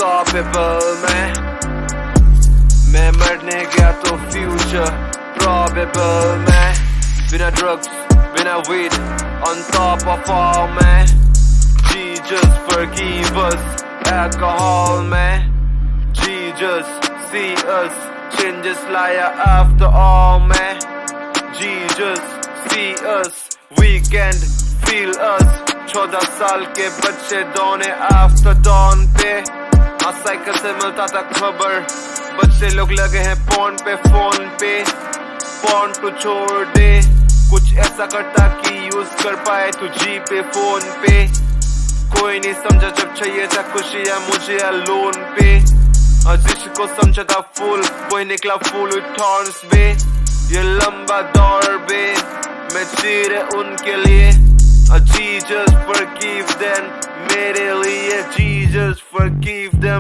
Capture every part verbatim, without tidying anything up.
unstoppable मैं मैं मरने गया तो फ्यूचर probable मैं बिना drugs बिना weed on top of all मैं Jesus forgive us alcohol man Jesus see us changes liar after all man Jesus see us we can feel us चौदह साल के बच्चे दौड़े आफ्टर डॉन पे साइकिल से मिलता था खबर बच्चे लोग लगे हैं फोन पे फोन पे फोन तो छोड़ दे कुछ ऐसा करता कि यूज कर पाए तू जी पे फोन पे कोई नहीं समझा जब चाहिए था खुशियाँ मुझे लोन पे और जिसको समझा था फूल वही निकला फूल विथ थॉर्न्स बे ये लंबा दौर बे मैं चीरे उनके लिए Jesus forgive them मेरे लिए Jesus forgive them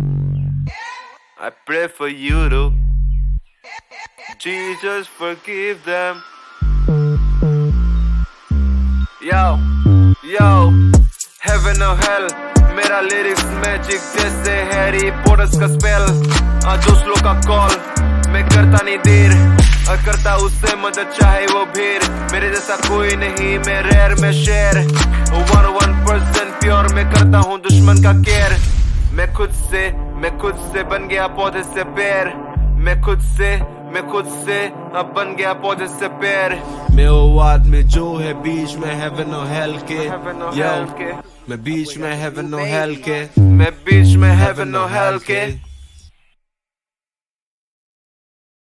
I pray for you too Jesus forgive them Yo Yo Heaven or hell मेरा lyrics magic जैसे हैरी पॉटर का स्पेल दोस्तों का कॉल मैं करता नहीं देर और करता उससे मदद चाहे वो भीड़ मेरे जैसा कोई नहीं मैं रेयर में share one one percent pure मैं करता हूँ दुश्मन का केयर मैं खुद से मैं खुद से बन गया पौधे से पेड़ मैं खुद से मैं खुद से अब बन गया पौधे से पेड़ मैं वो आदमी जो है बीच में हेवन और हेल के yo, मैं बीच में हेवन और हेल के मैं बीच में हेवन और हेल के